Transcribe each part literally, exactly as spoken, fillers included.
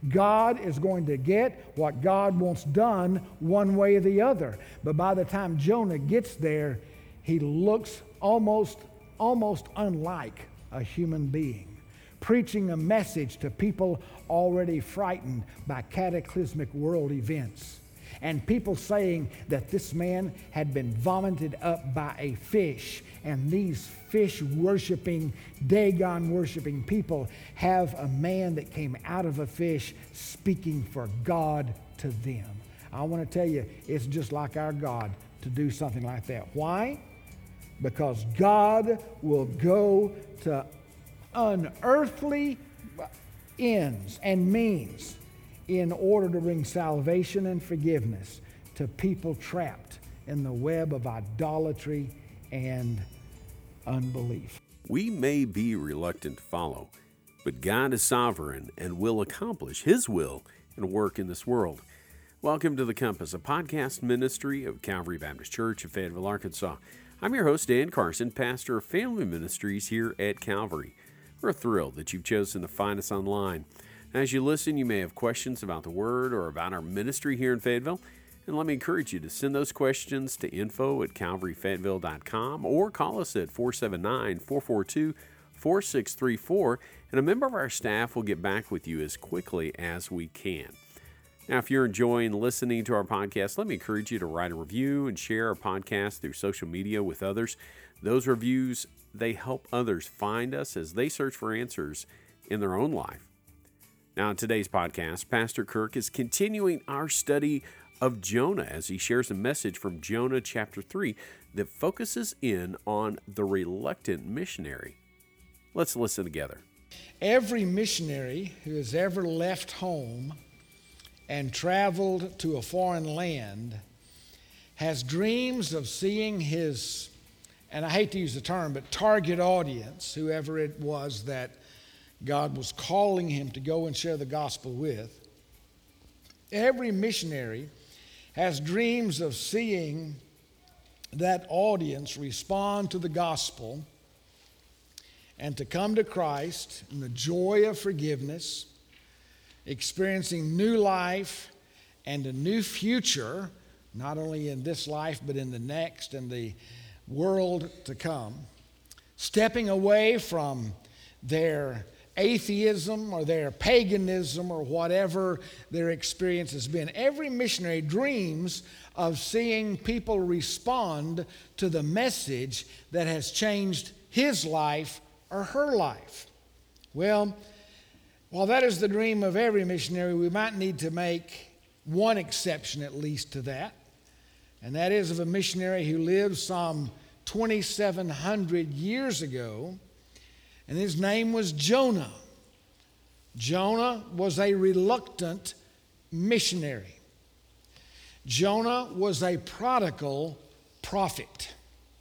God is going to get what God wants done one way or the other. But by the time Jonah gets there, he looks almost, almost unlike a human being, preaching a message to people already frightened by cataclysmic world events. And people saying that this man had been vomited up by a fish, and these fish-worshiping, Dagon-worshiping people have a man that came out of a fish speaking for God to them. I want to tell you, it's just like our God to do something like that. Why? Because God will go to unearthly ends and means in order to bring salvation and forgiveness to people trapped in the web of idolatry and unbelief. We may be reluctant to follow, but God is sovereign and will accomplish His will and work in this world. Welcome to The Compass, a podcast ministry of Calvary Baptist Church of Fayetteville, Arkansas. I'm your host, Dan Carson, pastor of family ministries here at Calvary. We're thrilled that you've chosen to find us online. As you listen, you may have questions about the Word or about our ministry here in Fayetteville. And let me encourage you to send those questions to info at calvary fayetteville dot com or call us at four seven nine, four four two, four six three four, and a member of our staff will get back with you as quickly as we can. Now, if you're enjoying listening to our podcast, let me encourage you to write a review and share our podcast through social media with others. Those reviews, they help others find us as they search for answers in their own life. Now, in today's podcast, Pastor Kirk is continuing our study of Jonah as he shares a message from Jonah chapter three that focuses in on the reluctant missionary. Let's listen together. Every missionary who has ever left home and traveled to a foreign land has dreams of seeing his, and I hate to use the term, but target audience, whoever it was that God was calling him to go and share the gospel with. Every missionary has dreams of seeing that audience respond to the gospel and to come to Christ in the joy of forgiveness, experiencing new life and a new future, not only in this life but in the next and the world to come, stepping away from their atheism or their paganism or whatever their experience has been. Every missionary dreams of seeing people respond to the message that has changed his life or her life. Well, while that is the dream of every missionary, we might need to make one exception at least to that, and that is of a missionary who lived some twenty-seven hundred years ago, and his name was Jonah. Jonah was a reluctant missionary. Jonah was a prodigal prophet.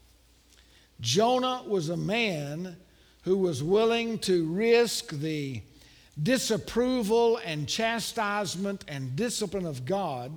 Jonah was a man who was willing to risk the disapproval and chastisement and discipline of God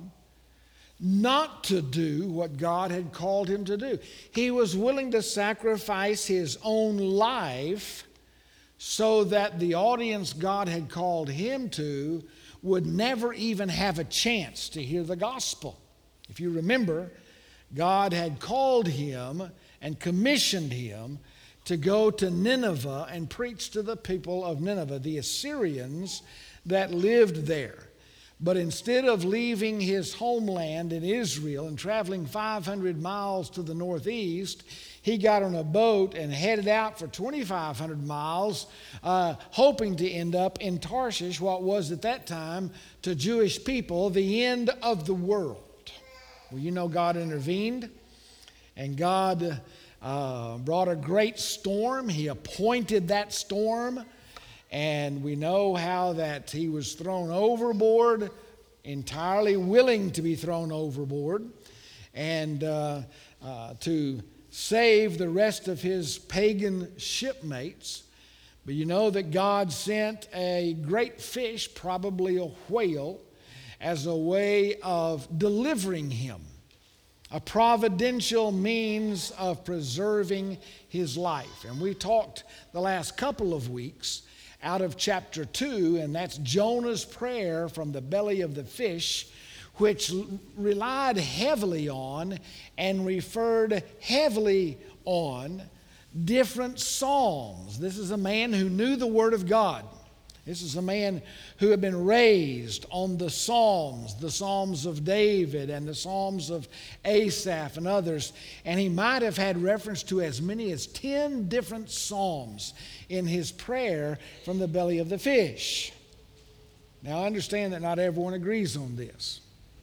not to do what God had called him to do. He was willing to sacrifice his own life so that the audience God had called him to would never even have a chance to hear the gospel. If you remember, God had called him and commissioned him to go to Nineveh and preach to the people of Nineveh, the Assyrians that lived there. But instead of leaving his homeland in Israel and traveling five hundred miles to the northeast, he got on a boat and headed out for twenty-five hundred miles, uh, hoping to end up in Tarshish, what was at that time to Jewish people the end of the world. Well, you know God intervened, and God uh, brought a great storm. He appointed that storm. And we know how that he was thrown overboard, entirely willing to be thrown overboard, and uh, uh, to save the rest of his pagan shipmates. But you know that God sent a great fish, probably a whale, as a way of delivering him, a providential means of preserving his life. And we talked the last couple of weeks out of chapter two, and that's Jonah's prayer from the belly of the fish, which relied heavily on and referred heavily on different psalms. This is a man who knew the Word of God. This is a man who had been raised on the Psalms, the Psalms of David and the Psalms of Asaph and others. And he might have had reference to as many as ten different Psalms in his prayer from the belly of the fish. Now, I understand that not everyone agrees on this.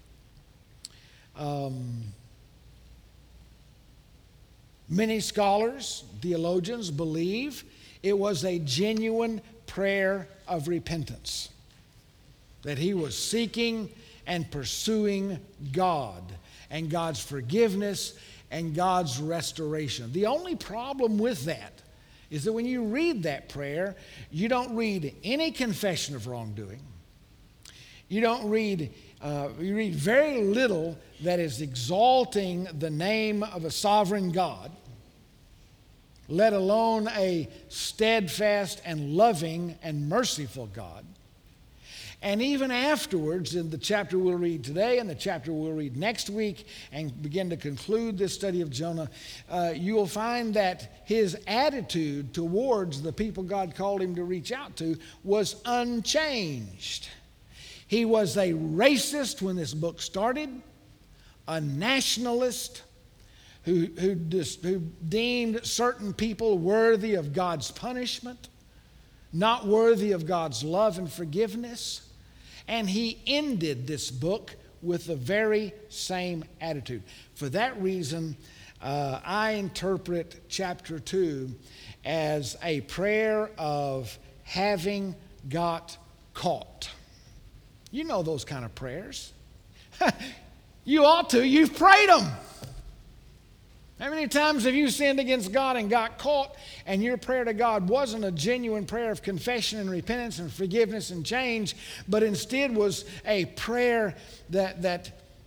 Um, many scholars, theologians, believe it was a genuine prayer of repentance, that he was seeking and pursuing God and God's forgiveness and God's restoration. The only problem with that is that when you read that prayer, you don't read any confession of wrongdoing. You don't read, uh, you read very little that is exalting the name of a sovereign God, let alone a steadfast and loving and merciful God. And even afterwards, in the chapter we'll read today and the chapter we'll read next week and begin to conclude this study of Jonah, uh, you will find that his attitude towards the people God called him to reach out to was unchanged. He was a racist when this book started, a nationalist, Who, who, dis, who deemed certain people worthy of God's punishment, not worthy of God's love and forgiveness. And he ended this book with the very same attitude. For that reason, uh, I interpret chapter two as a prayer of having got caught. You know those kind of prayers. You ought to. You've prayed them. How many times have you sinned against God and got caught, and your prayer to God wasn't a genuine prayer of confession and repentance and forgiveness and change, but instead was a prayer that, that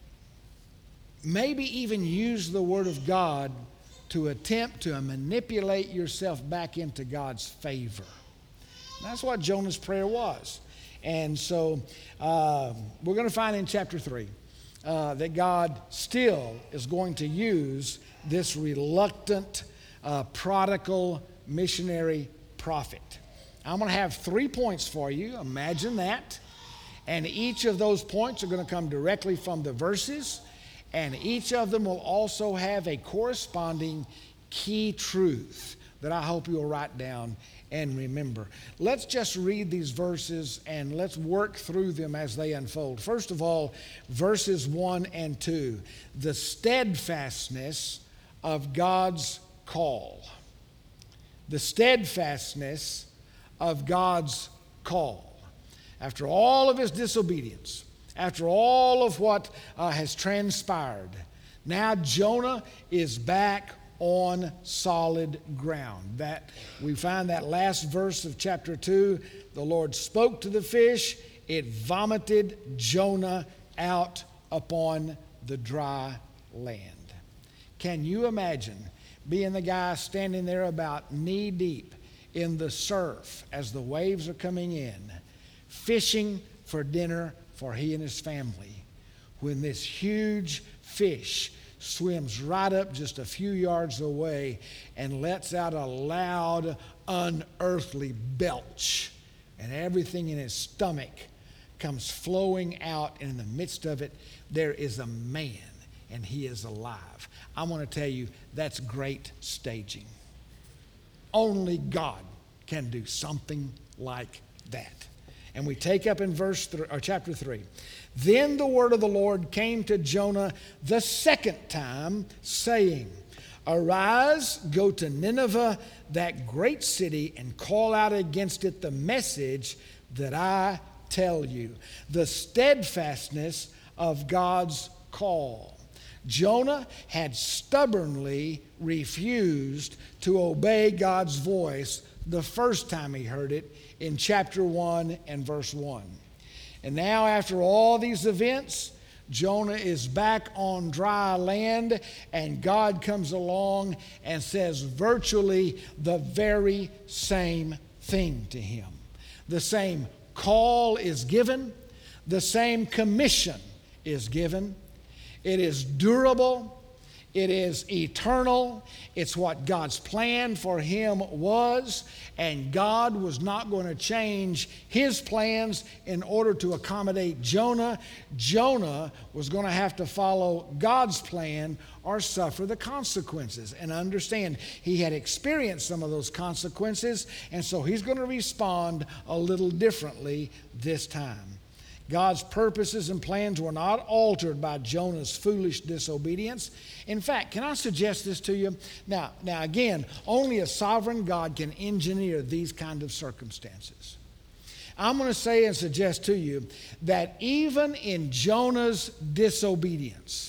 maybe even used the Word of God to attempt to manipulate yourself back into God's favor? And that's what Jonah's prayer was. And so uh, we're going to find in chapter three uh, that God still is going to use this reluctant, uh, prodigal missionary prophet. I'm going to have three points for you. Imagine that. And each of those points are going to come directly from the verses. And each of them will also have a corresponding key truth that I hope you'll write down and remember. Let's just read these verses and let's work through them as they unfold. First of all, verses one and two. The steadfastness of God's call. The steadfastness of God's call. After all of his disobedience, after all of what uh, has transpired, now Jonah is back on solid ground. That we find that last verse of chapter two, the Lord spoke to the fish, it vomited Jonah out upon the dry land. Can you imagine being the guy standing there about knee deep in the surf as the waves are coming in, fishing for dinner for he and his family, when this huge fish swims right up just a few yards away and lets out a loud, unearthly belch, and everything in his stomach comes flowing out, and in the midst of it, there is a man, and he is alive. I want to tell you, that's great staging. Only God can do something like that. And we take up in verse th- or chapter three. Then the word of the Lord came to Jonah the second time, saying, Arise, go to Nineveh, that great city, and call out against it the message that I tell you. The steadfastness of God's call. Jonah had stubbornly refused to obey God's voice the first time he heard it in chapter one and verse one. And now, after all these events, Jonah is back on dry land, and God comes along and says virtually the very same thing to him. The same call is given. The same commission is given. It is durable. It is eternal. It's what God's plan for him was, and God was not going to change his plans in order to accommodate Jonah. Jonah was going to have to follow God's plan or suffer the consequences. And understand, he had experienced some of those consequences, and so he's going to respond a little differently this time. God's purposes and plans were not altered by Jonah's foolish disobedience. In fact, can I suggest this to you? Now, now again, only a sovereign God can engineer these kind of circumstances. I'm going to say and suggest to you that even in Jonah's disobedience,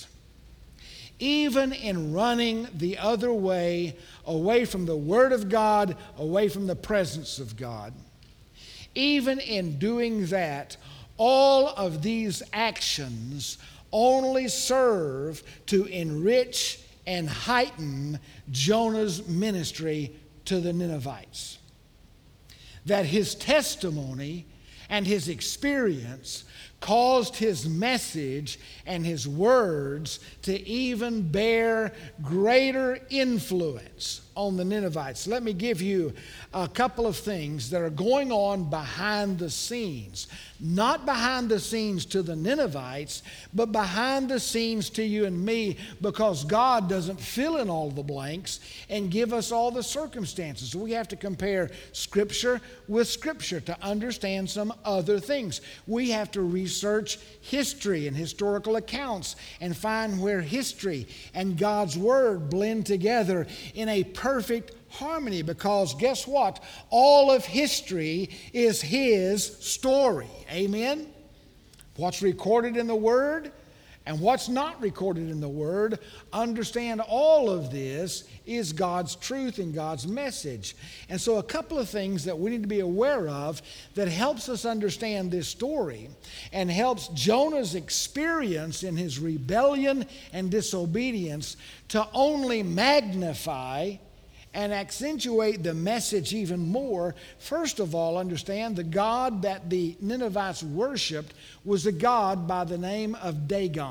even in running the other way, away from the Word of God, away from the presence of God, even in doing that, all of these actions only serve to enrich and heighten Jonah's ministry to the Ninevites. That his testimony and his experience caused his message and his words to even bear greater influence on the Ninevites. Let me give you a couple of things that are going on behind the scenes. Not behind the scenes to the Ninevites, but behind the scenes to you and me, because God doesn't fill in all the blanks and give us all the circumstances. We have to compare Scripture with Scripture to understand some other things. We have to research history and historical accounts and find where history and God's Word blend together in a perfect harmony, because guess what? All of history is His story. Amen? What's recorded in the Word and what's not recorded in the Word, understand all of this is God's truth and God's message. And so a couple of things that we need to be aware of that helps us understand this story and helps Jonah's experience in his rebellion and disobedience to only magnify and accentuate the message even more. First of all, understand the God that the Ninevites worshipped was a god by the name of Dagon.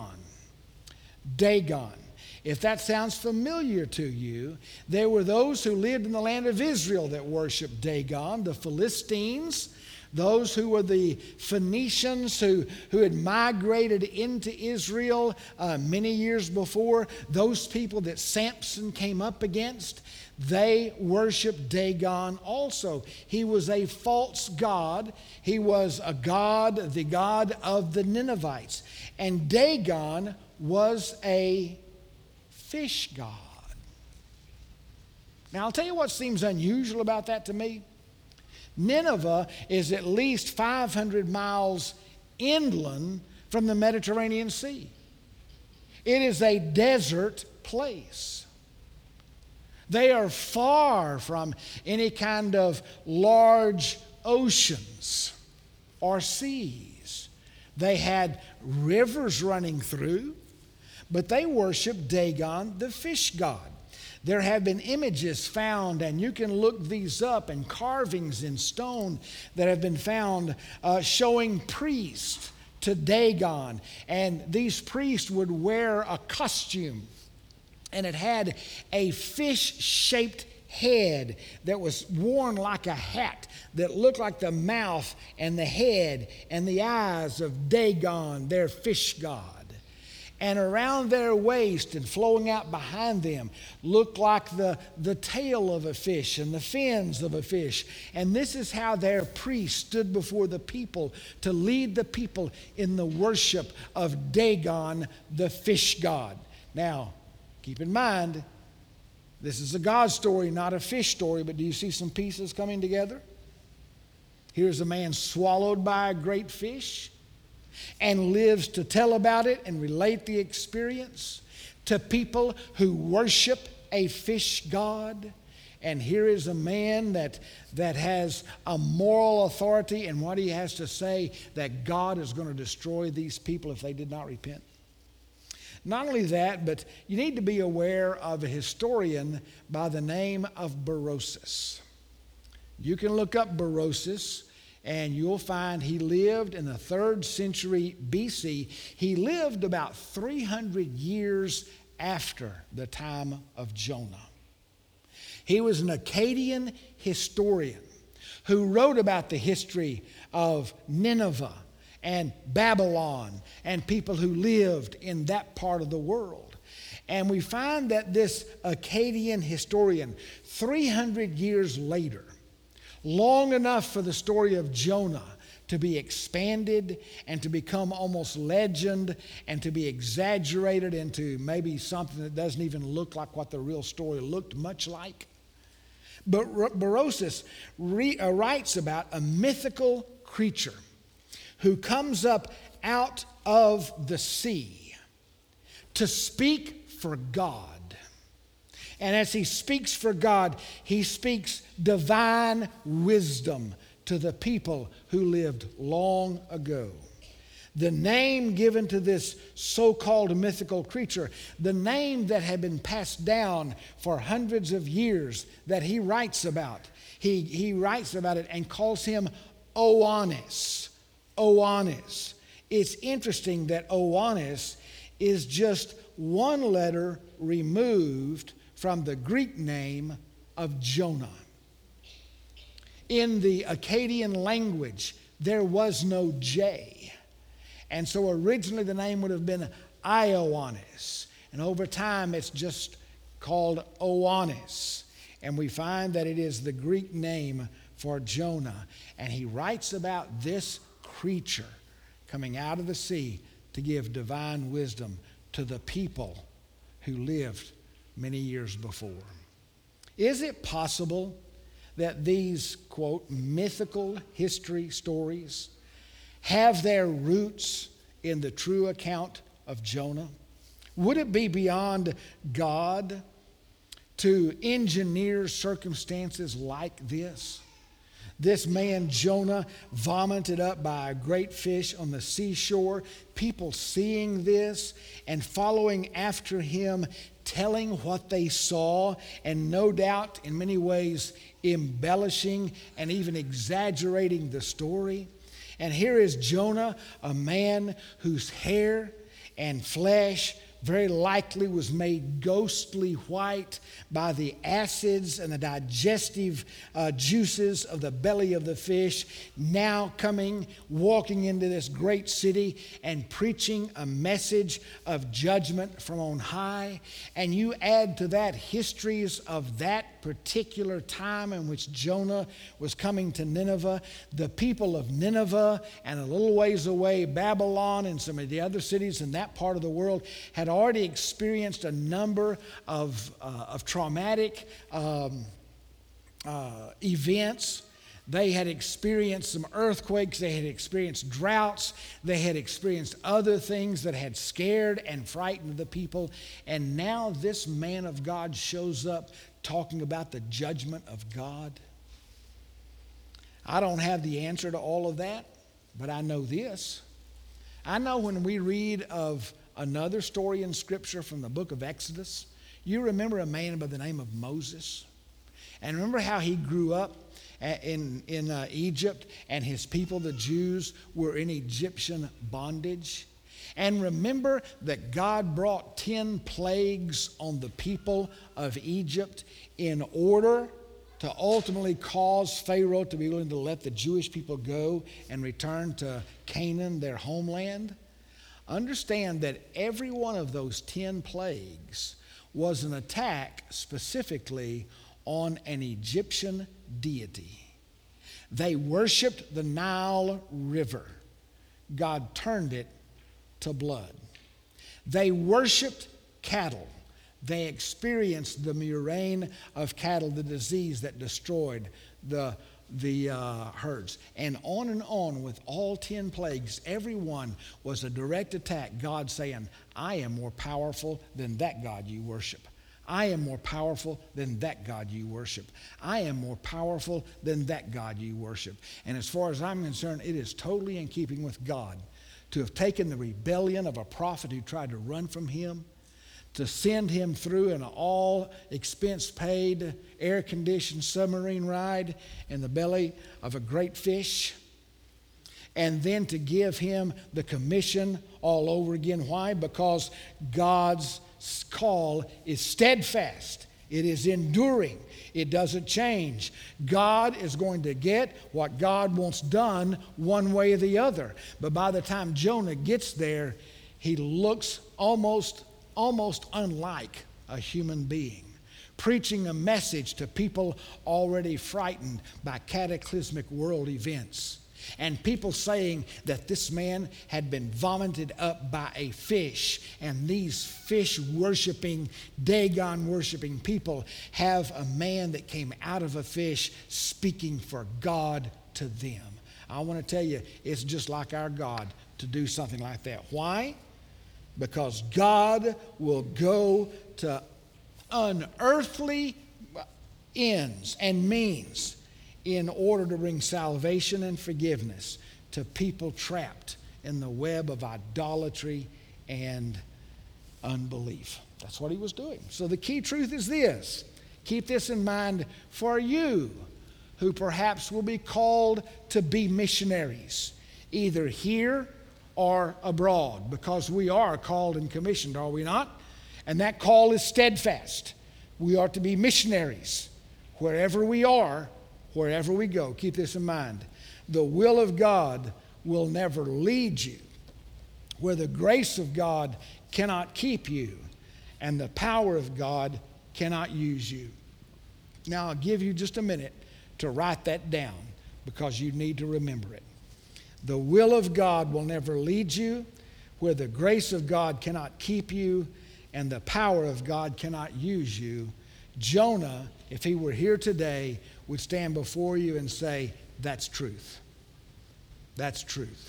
Dagon. If that sounds familiar to you, there were those who lived in the land of Israel that worshiped Dagon, the Philistines, those who were the Phoenicians who, who had migrated into Israel uh, many years before, those people that Samson came up against. They worshiped Dagon also. He was a false god. He was a god, the god of the Ninevites. And Dagon was a fish god. Now, I'll tell you what seems unusual about that to me. Nineveh is at least five hundred miles inland from the Mediterranean Sea. It is a desert place. They are far from any kind of large oceans or seas. They had rivers running through, but they worshiped Dagon, the fish god. There have been images found, and you can look these up, and carvings in stone that have been found uh, showing priests to Dagon. And these priests would wear a costume, and it had a fish-shaped head that was worn like a hat that looked like the mouth and the head and the eyes of Dagon, their fish god. And around their waist and flowing out behind them looked like the, the tail of a fish and the fins of a fish. And this is how their priests stood before the people to lead the people in the worship of Dagon, the fish god. Now, keep in mind, this is a God story, not a fish story, but do you see some pieces coming together? Here's a man swallowed by a great fish and lives to tell about it and relate the experience to people who worship a fish god. And here is a man that, that has a moral authority, and what he has to say, that God is going to destroy these people if they did not repent. Not only that, but you need to be aware of a historian by the name of Berosus. You can look up Berosus, And you'll find he lived in the third century B C. He lived about three hundred years after the time of Jonah. He was an Akkadian historian who wrote about the history of Nineveh and Babylon and people who lived in that part of the world. And we find that this Akkadian historian, three hundred years later, long enough for the story of Jonah to be expanded and to become almost legend and to be exaggerated into maybe something that doesn't even look like what the real story looked much like. But Berosus re- uh, writes about a mythical creature who comes up out of the sea to speak for God. And as he speaks for God, he speaks divine wisdom to the people who lived long ago. The name given to this so-called mythical creature, the name that had been passed down for hundreds of years that he writes about, he, he writes about it and calls him Oannes. Oannes. It's interesting that Oannes is just one letter removed from the Greek name of Jonah. In the Akkadian language, there was no J. And so originally the name would have been Ioannes. And over time it's just called Oannes. And we find that it is the Greek name for Jonah. And he writes about this creature coming out of the sea to give divine wisdom to the people who lived many years before. Is it possible that these, quote, mythical history stories have their roots in the true account of Jonah? Would it be beyond God to engineer circumstances like this? This man Jonah vomited up by a great fish on the seashore, people seeing this and following after him, telling what they saw, and no doubt in many ways embellishing and even exaggerating the story. And here is Jonah, a man whose hair and flesh very likely was made ghostly white by the acids and the digestive uh, juices of the belly of the fish, now coming, walking into this great city and preaching a message of judgment from on high. And you add to that histories of that particular time in which Jonah was coming to Nineveh. The people of Nineveh and a little ways away, Babylon and some of the other cities in that part of the world had already experienced a number of, uh, of traumatic um, uh, events. They had experienced some earthquakes. They had experienced droughts. They had experienced other things that had scared and frightened the people. And now this man of God shows up talking about the judgment of God. I don't have the answer to all of that, but I know this. I know when we read of another story in Scripture from the book of Exodus, you remember a man by the name of Moses. And remember how he grew up in, in uh, Egypt, and his people, the Jews, were in Egyptian bondage. And remember that God brought ten plagues on the people of Egypt in order to ultimately cause Pharaoh to be willing to let the Jewish people go and return to Canaan, their homeland. Understand that every one of those ten plagues was an attack specifically on an Egyptian deity. They worshiped the Nile River. God turned it to blood. They worshiped cattle. They experienced the murrain of cattle, the disease that destroyed the the uh, herds, and on and on with all ten plagues. Every one was a direct attack. God saying, I am more powerful than that God you worship. I am more powerful than that God you worship. I am more powerful than that God you worship. And as far as I'm concerned, it is totally in keeping with God to have taken the rebellion of a prophet who tried to run from him, to send him through an all expense paid, air conditioned submarine ride in the belly of a great fish, and then to give him the commission all over again. Why? Because God's call is steadfast. It is enduring. It doesn't change. God is going to get what God wants done one way or the other. But by the time Jonah gets there, he looks almost, almost unlike a human being, preaching a message to people already frightened by cataclysmic world events. And people saying that this man had been vomited up by a fish, and these fish-worshiping, Dagon-worshiping people have a man that came out of a fish speaking for God to them. I want to tell you, it's just like our God to do something like that. Why? Because God will go to unearthly ends and means in order to bring salvation and forgiveness to people trapped in the web of idolatry and unbelief. That's what he was doing. So the key truth is this. Keep this in mind for you who perhaps will be called to be missionaries, either here or abroad, because we are called and commissioned, are we not? And that call is steadfast. We are to be missionaries wherever we are, wherever we go. Keep this in mind. The will of God will never lead you where the grace of God cannot keep you and the power of God cannot use you. Now, I'll give you just a minute to write that down because you need to remember it. The will of God will never lead you where the grace of God cannot keep you and the power of God cannot use you. Jonah, if he were here today, would stand before you and say, that's truth. That's truth.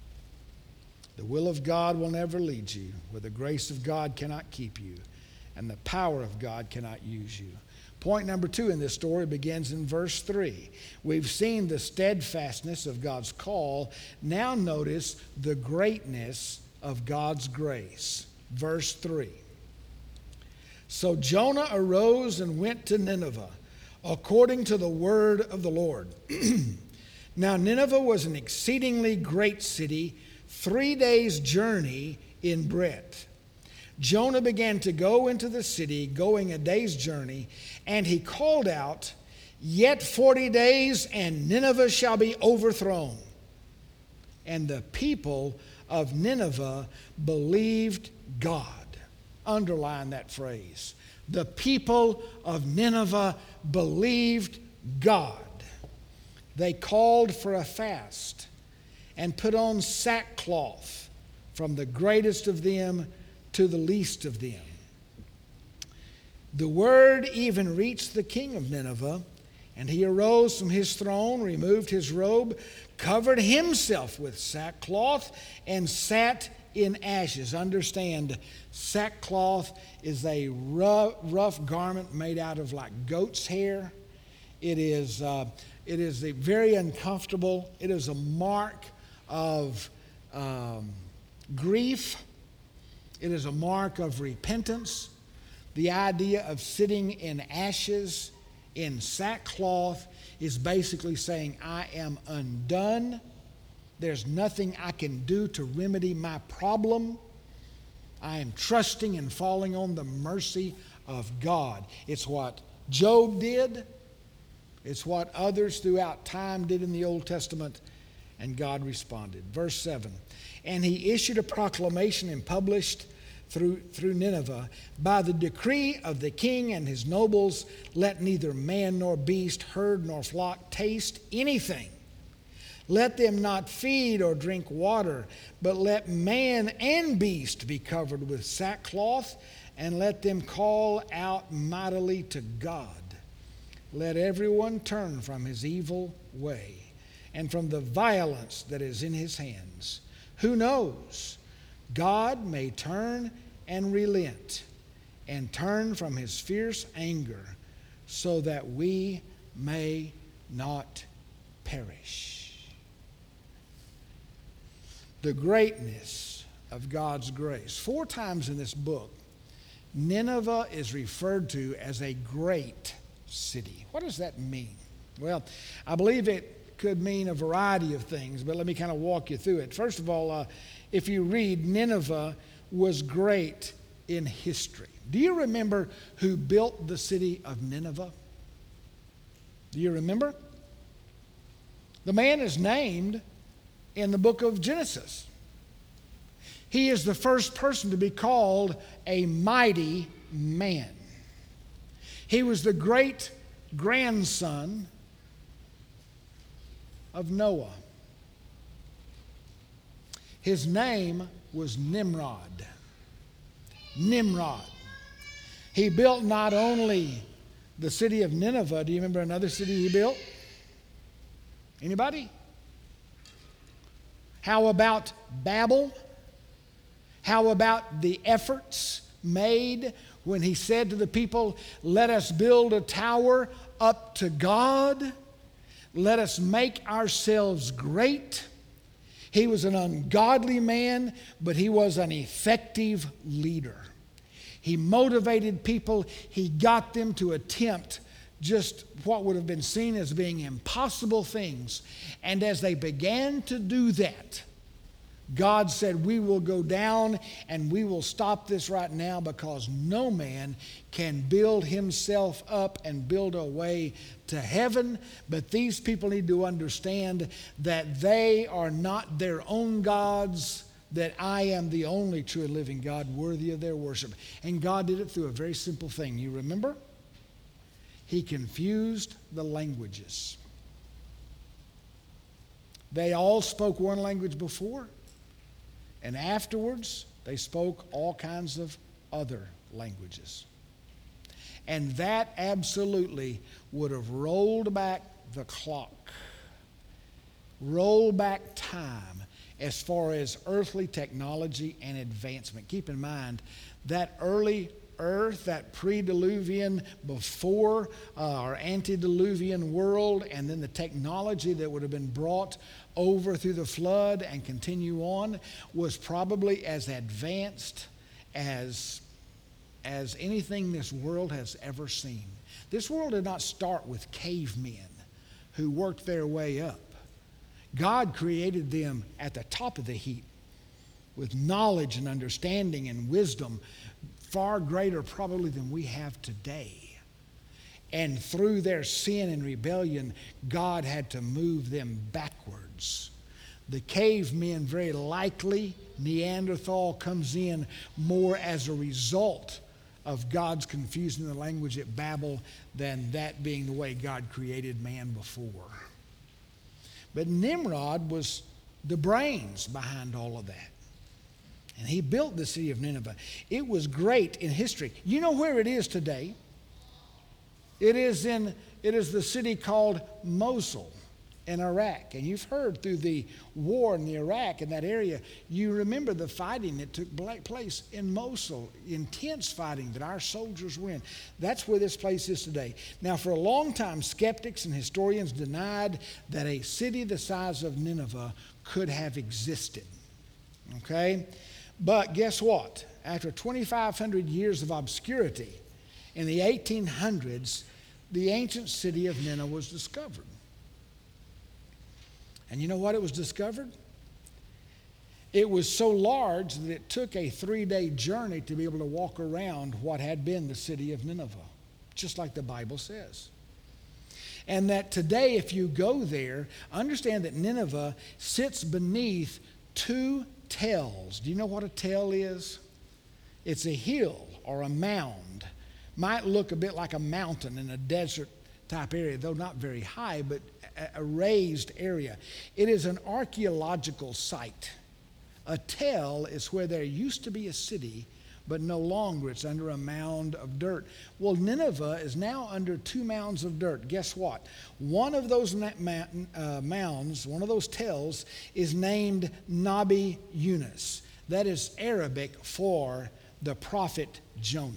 The will of God will never lead you where the grace of God cannot keep you and the power of God cannot use you. Point number two in this story begins in verse three. We've seen the steadfastness of God's call. Now notice the greatness of God's grace. Verse three. So Jonah arose and went to Nineveh, according to the word of the Lord. Now Nineveh was an exceedingly great city, three days' journey in breadth. Jonah began to go into the city, going a day's journey, and he called out, yet forty days, and Nineveh shall be overthrown. And the people of Nineveh believed God. Underline that phrase. The people of Nineveh believed God. They called for a fast and put on sackcloth, from the greatest of them to the least of them. The word even reached the king of Nineveh, and he arose from his throne, removed his robe, covered himself with sackcloth, and sat in ashes. Understand, sackcloth is a rough, rough garment made out of like goat's hair. It is, uh, it is a very uncomfortable. It is a mark of um, grief. It is a mark of repentance. The idea of sitting in ashes, in sackcloth, is basically saying, I am undone. There's nothing I can do to remedy my problem. I am trusting and falling on the mercy of God. It's what Job did. It's what others throughout time did in the Old Testament, and God responded. Verse seven, and he issued a proclamation and published through, through Nineveh, by the decree of the king and his nobles, let neither man nor beast, herd nor flock taste anything. Let them not feed or drink water, but let man and beast be covered with sackcloth, and let them call out mightily to God. Let everyone turn from his evil way and from the violence that is in his hands. Who knows? God may turn and relent and turn from his fierce anger so that we may not perish. The greatness of God's grace. Four times in this book, Nineveh is referred to as a great city. What does that mean? Well, I believe it could mean a variety of things, but let me kind of walk you through it. First of all, uh, if you read, Nineveh was great in history. Do you remember who built the city of Nineveh? Do you remember? The man is named in the book of Genesis. He is the first person to be called a mighty man. He was the great grandson of Noah. His name was Nimrod. Nimrod. He built not only the city of Nineveh. Do you remember another city he built? Anybody? How about Babel? How about the efforts made when he said to the people, let us build a tower up to God. Let us make ourselves great. He was an ungodly man, but he was an effective leader. He motivated people. He got them to attempt just what would have been seen as being impossible things. And as they began to do that, God said, we will go down and we will stop this right now, because no man can build himself up and build a way to heaven. But these people need to understand that they are not their own gods, that I am the only true and living God worthy of their worship. And God did it through a very simple thing. You remember? He confused the languages. They all spoke one language before. And afterwards, they spoke all kinds of other languages. And that absolutely would have rolled back the clock, rolled back time as far as earthly technology and advancement. Keep in mind, that early earth, that pre-diluvian, before uh, our antediluvian world, and then the technology that would have been brought over through the flood and continue on, was probably as advanced as, as anything this world has ever seen. This world did not start with cavemen who worked their way up. God created them at the top of the heap with knowledge and understanding and wisdom far greater probably than we have today. And through their sin and rebellion, God had to move them backwards. The cavemen, very likely, Neanderthal comes in more as a result of God's confusing the language at Babel than that being the way God created man before. But Nimrod was the brains behind all of that. And he built the city of Nineveh. It was great in history. You know where it is today? It is in, it is the city called Mosul in Iraq. And you've heard through the war in the Iraq in that area, you remember the fighting that took place in Mosul, intense fighting that our soldiers win. That's where this place is today. Now, for a long time, skeptics and historians denied that a city the size of Nineveh could have existed. Okay? But guess what? After twenty-five hundred years of obscurity, in the eighteen hundreds, the ancient city of Nineveh was discovered. And you know what it was discovered? It was so large that it took a three-day journey to be able to walk around what had been the city of Nineveh, just like the Bible says. And that today, if you go there, understand that Nineveh sits beneath two tells. Do you know what a tell is? It's a hill or a mound. Might look a bit like a mountain in a desert type area, though not very high, but a raised area. It is an archaeological site. A tell is where there used to be a city, but no longer. It's under a mound of dirt. Well, Nineveh is now under two mounds of dirt. Guess what? One of those uh, mounds, one of those tells, is named Nabi Yunus. That is Arabic for the prophet Jonah.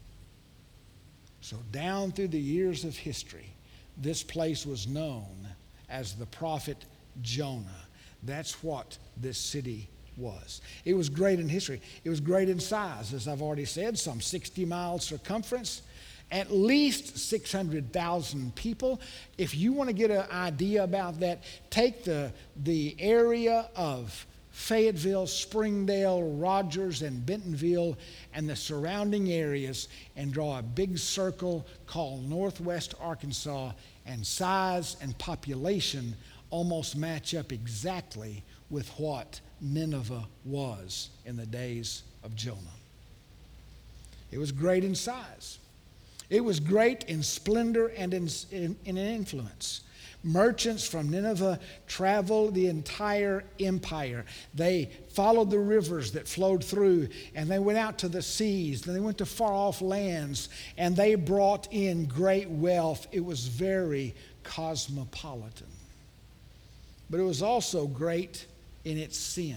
So down through the years of history, this place was known as the prophet Jonah. That's what this city was. It was great in history. It was great in size, as I've already said, some sixty miles circumference at least six hundred thousand people. If you want to get an idea about that, take the, the area of Fayetteville, Springdale, Rogers, and Bentonville, and the surrounding areas, and draw a big circle called Northwest Arkansas, and size and population almost match up exactly with what Nineveh was in the days of Jonah. It was great in size. It was great in splendor and in, in, in influence. Merchants from Nineveh traveled the entire empire. They followed the rivers that flowed through, and they went out to the seas, and they went to far-off lands, and they brought in great wealth. It was very cosmopolitan. But it was also great in its sin,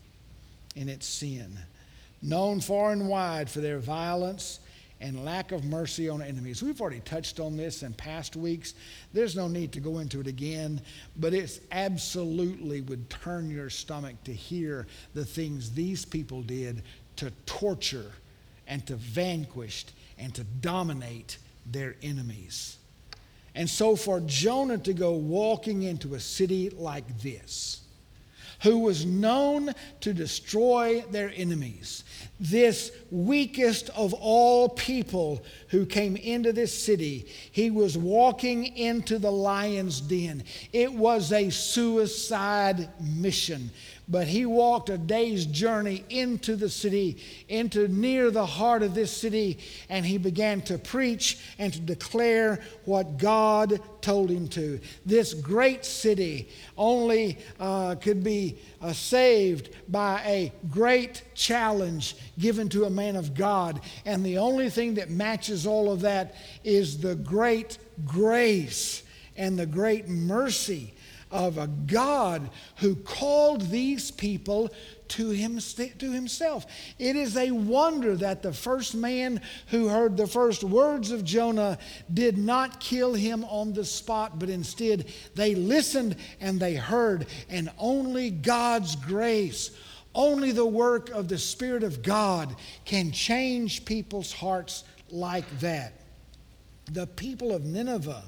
in its sin. Known far and wide for their violence and lack of mercy on enemies. We've already touched on this in past weeks. There's no need to go into it again, but it absolutely would turn your stomach to hear the things these people did to torture and to vanquish and to dominate their enemies. And so for Jonah to go walking into a city like this, who was known to destroy their enemies, this weakest of all people who came into this city, he was walking into the lion's den. It was a suicide mission. But he walked a day's journey into the city, into near the heart of this city, and he began to preach and to declare what God told him to. This great city only uh, could be uh, saved by a great challenge given to a man of God. And the only thing that matches all of that is the great grace and the great mercy of a God who called these people to, him, to himself. It is a wonder that the first man who heard the first words of Jonah did not kill him on the spot, but instead they listened and they heard. And only God's grace, only the work of the Spirit of God can change people's hearts like that. The people of Nineveh,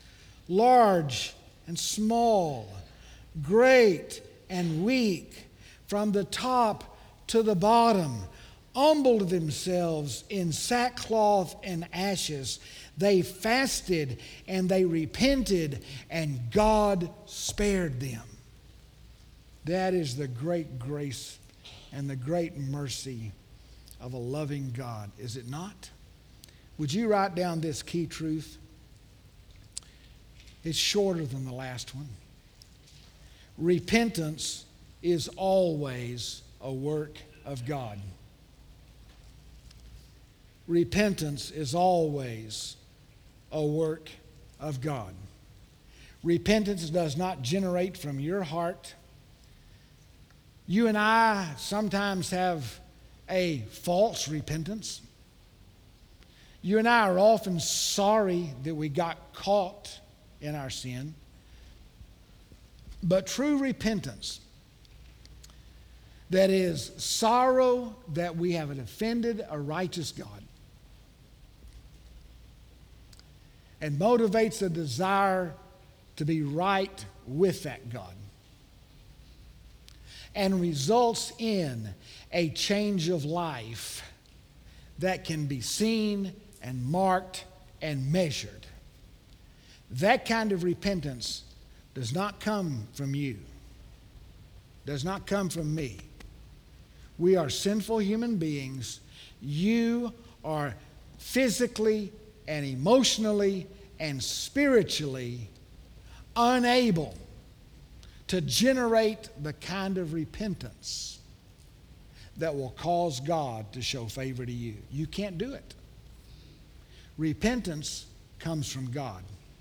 large and small, great and weak, from the top to the bottom, humbled themselves in sackcloth and ashes. They fasted and they repented, and God spared them. That is the great grace and the great mercy of a loving God, is it not? Would you write down this key truth? It's shorter than the last one. Repentance is always a work of God. Repentance is always a work of God. Repentance does not generate from your heart. You and I sometimes have a false repentance. You and I are often sorry that we got caught in our sin. But true repentance, that is sorrow that we have offended a righteous God, and motivates a desire to be right with that God, and results in a change of life that can be seen and marked and measured. That kind of repentance does not come from you, does not come from me. We are sinful human beings. You are physically and emotionally and spiritually unable to generate the kind of repentance that will cause God to show favor to you. You can't do it. Repentance comes from God.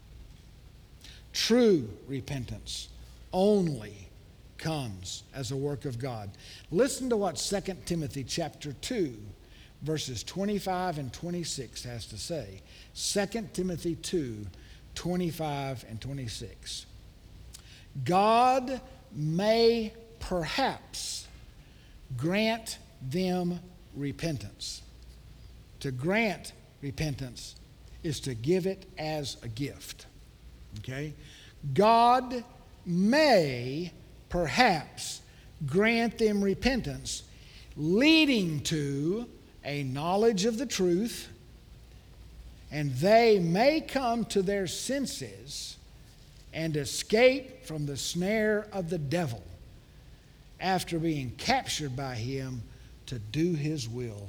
True repentance only comes as a work of God. Listen to what Second Timothy chapter two, verses twenty-five and twenty-six has to say. Second Timothy two, twenty-five and twenty-six. God may perhaps grant them repentance. To grant repentance is to give it as a gift. Okay? God may perhaps grant them repentance, leading to a knowledge of the truth, and they may come to their senses and escape from the snare of the devil after being captured by him to do his will.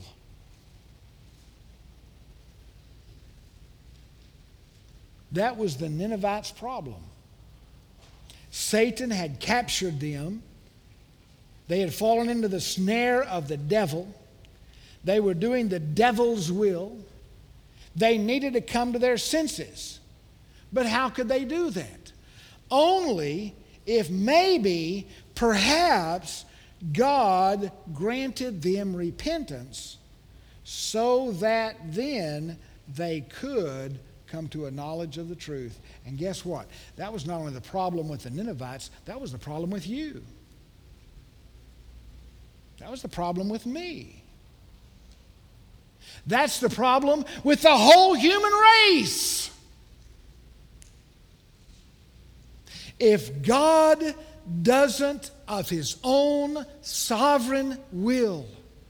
That was the Ninevites' problem. Satan had captured them. They had fallen into the snare of the devil. They were doing the devil's will. They needed to come to their senses. But how could they do that? Only if maybe, perhaps, God granted them repentance so that then they could come to a knowledge of the truth. And guess what? That was not only the problem with the Ninevites, that was the problem with you. That was the problem with me. That's the problem with the whole human race. If God doesn't, of His own sovereign will,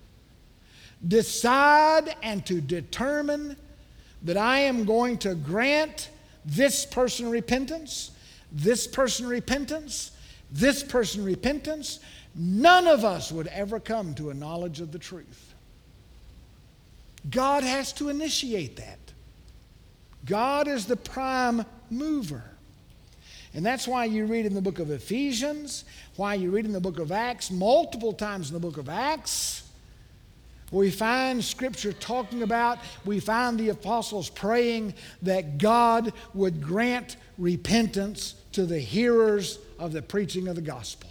decide and to determine that I am going to grant this person repentance, this person repentance, this person repentance, none of us would ever come to a knowledge of the truth. God has to initiate that. God is the prime mover. And that's why you read in the book of Ephesians, why you read in the book of Acts, multiple times in the book of Acts, we find Scripture talking about, we find the apostles praying that God would grant repentance to the hearers of the preaching of the gospel.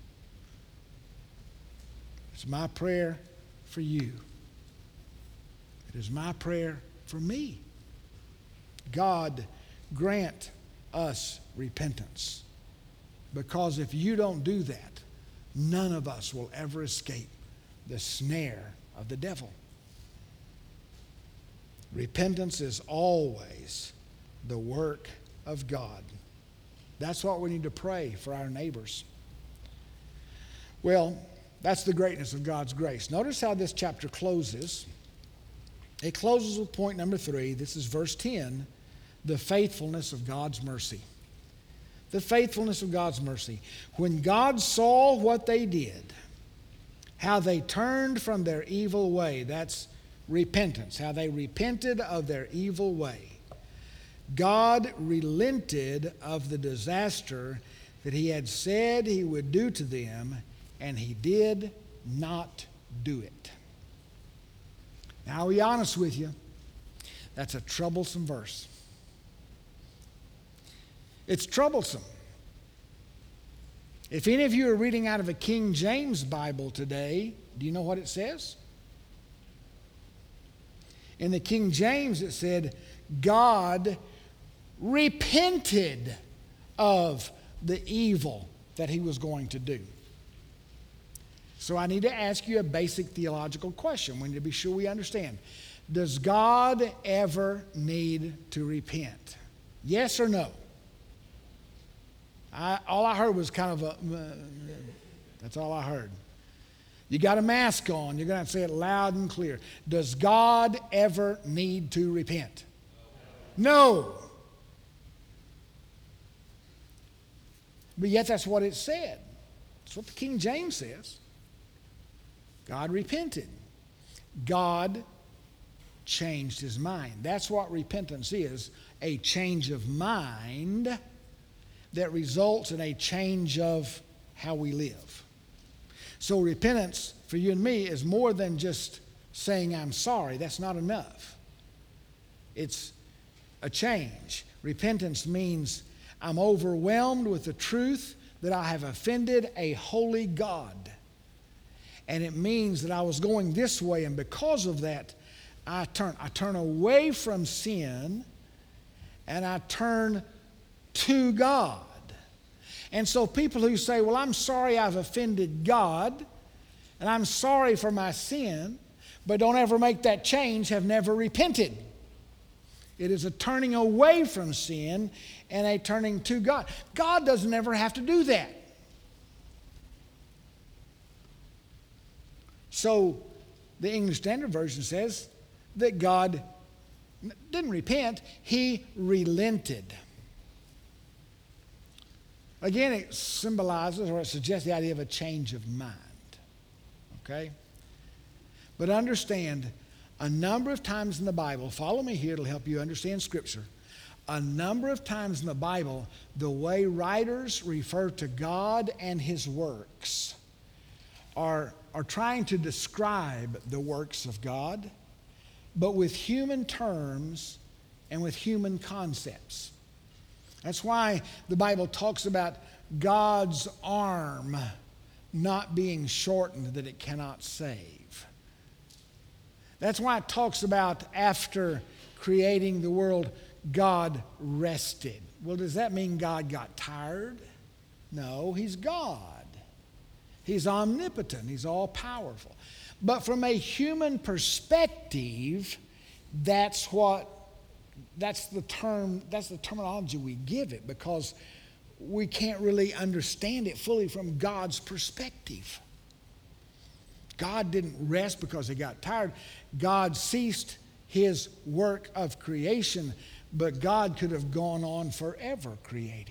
It's my prayer for you. It is my prayer for me. God, grant us repentance. Because if you don't do that, none of us will ever escape the snare of the devil. Repentance is always the work of God. That's what we need to pray for our neighbors. Well, that's the greatness of God's grace. Notice how this chapter closes. It closes with point number three. This is verse ten, the faithfulness of God's mercy. The faithfulness of God's mercy. When God saw what they did, how they turned from their evil way, that's repentance, how they repented of their evil way, God relented of the disaster that He had said He would do to them, and He did not do it. Now, I'll be honest with you, that's a troublesome verse. It's troublesome. If any of you are reading out of a King James Bible today, do you know what it says? In the King James it said, God repented of the evil that He was going to do. So I need to ask you a basic theological question. We need to be sure we understand. Does God ever need to repent? Yes or no? I, all I heard was kind of a, uh, that's all I heard. You got a mask on. You're going to have to say it loud and clear. Does God ever need to repent? No. But yet that's what it said. That's what the King James says. God repented. God changed His mind. That's what repentance is, a change of mind that results in a change of how we live. So repentance for you and me is more than just saying I'm sorry. That's not enough. It's a change. Repentance means I'm overwhelmed with the truth that I have offended a holy God. And it means that I was going this way, and because of that, I turn, I turn away from sin and I turn to God. And so people who say, well, I'm sorry I've offended God, and I'm sorry for my sin, but don't ever make that change, have never repented. It is a turning away from sin and a turning to God. God doesn't ever have to do that. So the English Standard Version says that God didn't repent, he relented. Again, it symbolizes or it suggests the idea of a change of mind. Okay? But understand, a number of times in the Bible, follow me here, it'll help you understand Scripture. A number of times in the Bible, the way writers refer to God and his works are, are trying to describe the works of God, but with human terms and with human concepts. That's why the Bible talks about God's arm not being shortened that it cannot save. That's why it talks about after creating the world, God rested. Well, does that mean God got tired? No, he's God. He's omnipotent. He's all-powerful. But from a human perspective, that's what, that's the term, that's the terminology we give it, because we can't really understand it fully from God's perspective. God didn't rest because he got tired. God ceased his work of creation, but God could have gone on forever creating.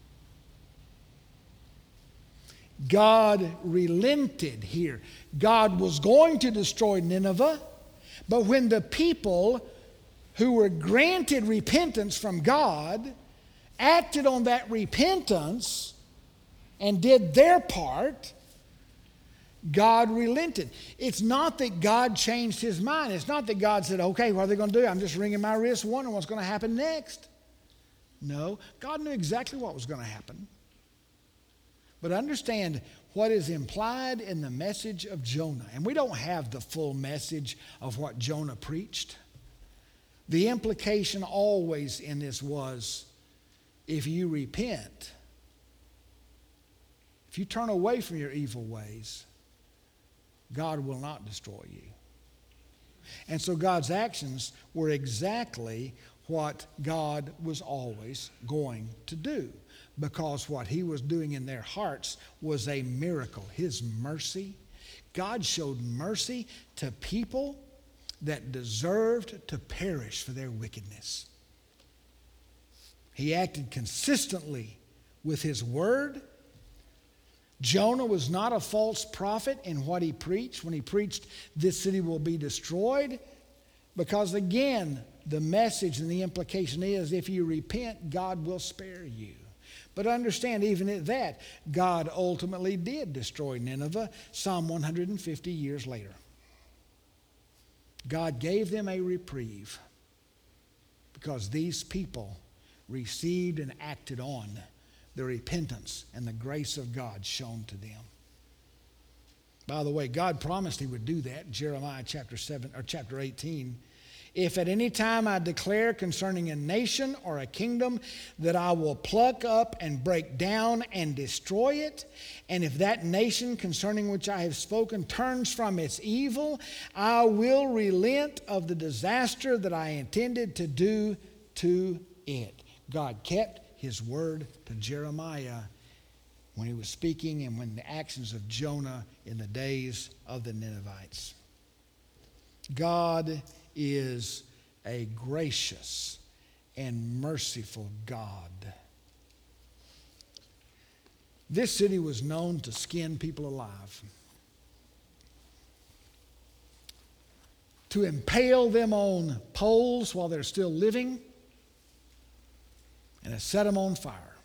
God relented here. God was going to destroy Nineveh, but when the people who were granted repentance from God acted on that repentance and did their part, God relented. It's not that God changed his mind. It's not that God said, okay, what are they going to do? I'm just wringing my wrist wondering what's going to happen next. No, God knew exactly what was going to happen. But understand what is implied in the message of Jonah. And we don't have the full message of what Jonah preached. The implication always in this was, if you repent, if you turn away from your evil ways, God will not destroy you. And so God's actions were exactly what God was always going to do, because what he was doing in their hearts was a miracle. His mercy. God showed mercy to people that deserved to perish for their wickedness. He acted consistently with his word. Jonah was not a false prophet in what he preached when he preached, this city will be destroyed, because again, the message and the implication is, if you repent, God will spare you. But understand, even at that, God ultimately did destroy Nineveh some one hundred fifty years later. God gave them a reprieve because these people received and acted on the repentance and the grace of God shown to them. By the way, God promised he would do that. Jeremiah chapter seven or chapter eighteen. If at any time I declare concerning a nation or a kingdom that I will pluck up and break down and destroy it, and if that nation concerning which I have spoken turns from its evil, I will relent of the disaster that I intended to do to it. God kept his word to Jeremiah when he was speaking and when the actions of Jonah in the days of the Ninevites. God is a gracious and merciful God. This city was known to skin people alive, to impale them on poles while they're still living, and to set them on fire,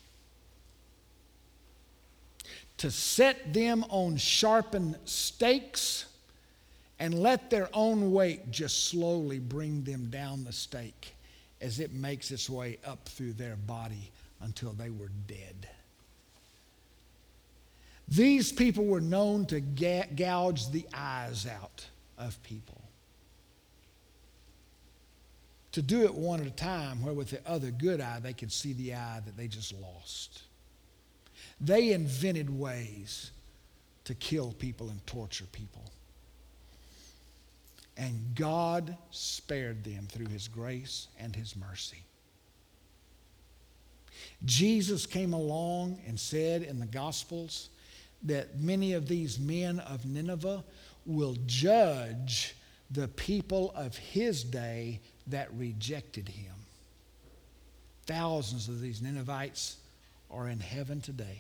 to set them on sharpened stakes and let their own weight just slowly bring them down the stake as it makes its way up through their body until they were dead. These people were known to ga- gouge the eyes out of people. To do it one at a time, where with the other good eye they could see the eye that they just lost. They invented ways to kill people and torture people. And God spared them through his grace and his mercy. Jesus came along and said in the Gospels that many of these men of Nineveh will judge the people of his day that rejected him. Thousands of these Ninevites are in heaven today.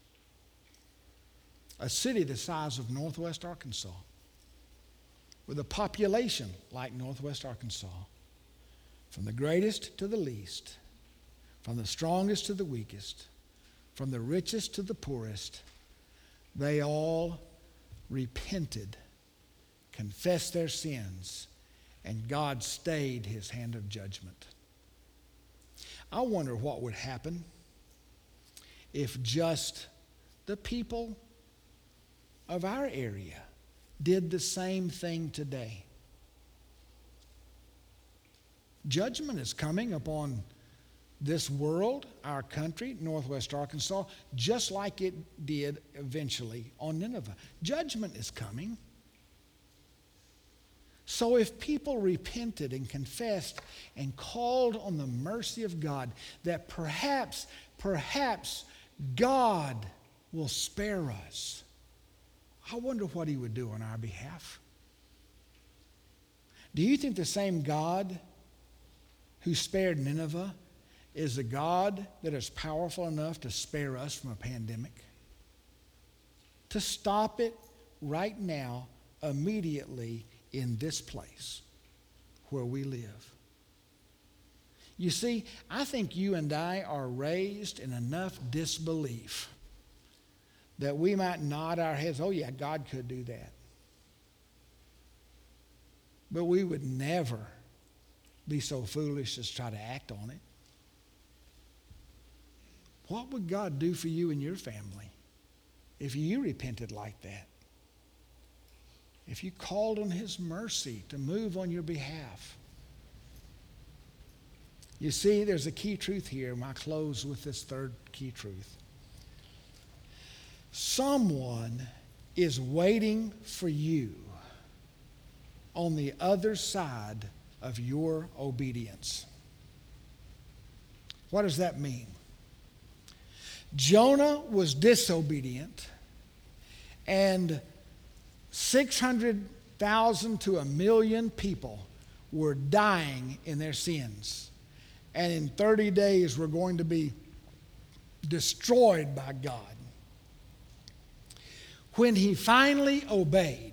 A city the size of Northwest Arkansas, with a population like Northwest Arkansas, from the greatest to the least, from the strongest to the weakest, from the richest to the poorest, they all repented, confessed their sins, and God stayed his hand of judgment. I wonder what would happen if just the people of our area did the same thing today. Judgment is coming upon this world, our country, Northwest Arkansas, just like it did eventually on Nineveh. Judgment is coming. So if people repented and confessed and called on the mercy of God, that perhaps, perhaps God will spare us. I wonder what he would do on our behalf. Do you think the same God who spared Nineveh is a God that is powerful enough to spare us from a pandemic? To stop it right now, immediately, in this place where we live. You see, I think you and I are raised in enough disbelief that we might nod our heads, oh yeah, God could do that. But we would never be so foolish as to try to act on it. What would God do for you and your family if you repented like that? If you called on his mercy to move on your behalf? You see, there's a key truth here, and I'll close with this third key truth. Someone is waiting for you on the other side of your obedience. What does that mean? Jonah was disobedient, and six hundred thousand to a million people were dying in their sins. And in thirty days were going to be destroyed by God. When he finally obeyed,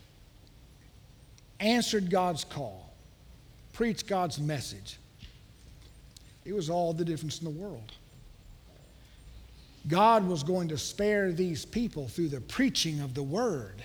answered God's call, preached God's message, it was all the difference in the world. God was going to spare these people through the preaching of the word.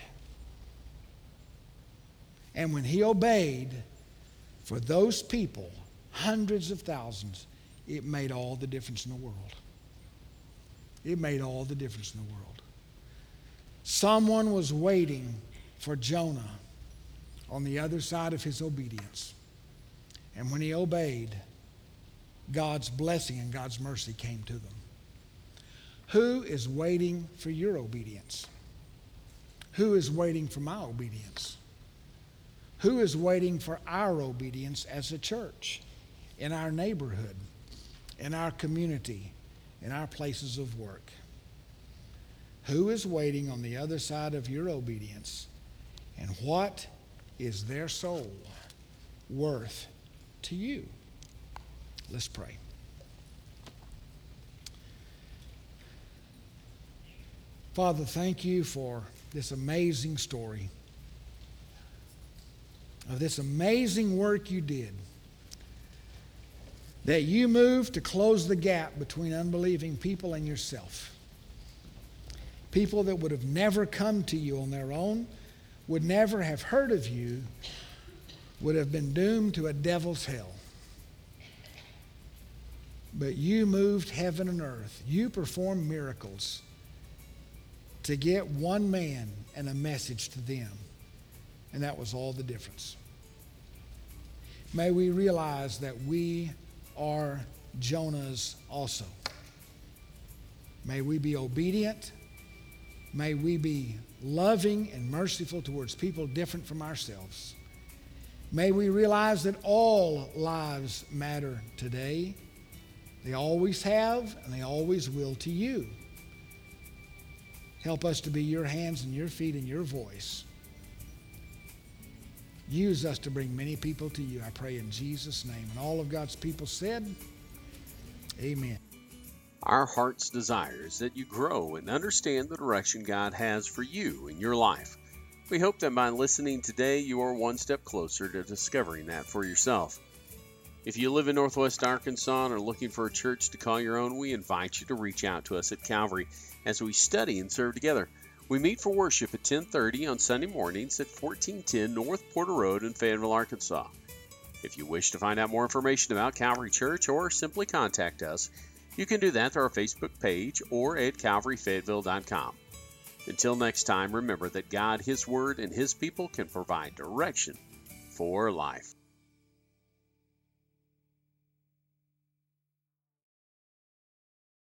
And when he obeyed, for those people, hundreds of thousands, it made all the difference in the world. It made all the difference in the world. Someone was waiting for Jonah on the other side of his obedience. And when he obeyed, God's blessing and God's mercy came to them. Who is waiting for your obedience? Who is waiting for my obedience? Who is waiting for our obedience as a church, in our neighborhood, in our community, in our places of work? Who is waiting on the other side of your obedience? And what is their soul worth to you? Let's pray. Father, thank you for this amazing story, of this amazing work you did, that you moved to close the gap between unbelieving people and yourself. People that would have never come to you on their own, would never have heard of you, would have been doomed to a devil's hell. But you moved heaven and earth. You performed miracles to get one man and a message to them. And that was all the difference. May we realize that we are Jonahs also. May we be obedient. May we be loving and merciful towards people different from ourselves. May we realize that all lives matter today. They always have, and they always will to you. Help us to be your hands and your feet and your voice. Use us to bring many people to you, I pray in Jesus' name. And all of God's people said, amen. Our heart's desire is that you grow and understand the direction God has for you in your life. We hope that by listening today, you are one step closer to discovering that for yourself. If you live in Northwest Arkansas and are looking for a church to call your own, we invite you to reach out to us at Calvary as we study and serve together. We meet for worship at ten thirty on Sunday mornings at fourteen ten North Porter Road in Fayetteville, Arkansas. If you wish to find out more information about Calvary Church or simply contact us, you can do that through our Facebook page or at calvary fayetteville dot com. Until next time, remember that God, His Word, and His people can provide direction for life.